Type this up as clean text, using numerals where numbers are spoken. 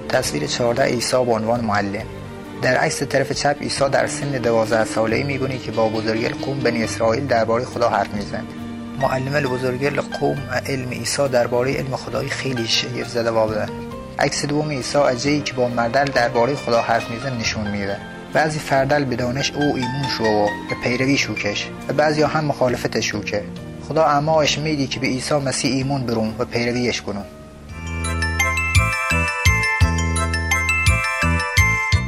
تصویر 14 عیسی به عنوان معلم. در عکس طرف چپ عیسی در سن 12 ساله‌ای می‌بینی که با بزرگان قوم بنی اسرائیل درباره خدا حرف می‌زند. معلم بزرگان قوم علم عیسی درباره علم خدایی خیلی شگفت زده بوده. عکس دوم عیسی اجایی که با مردل درباره خدا حرف می‌زنه نشون میده. بعضی فردل به دانش او ایمون شو و به پیروی شوکش و بعضی هم مخالفت شوکه. خدا اعماش میدی که به عیسی مسیح ایمان برون و پیرویش کنون.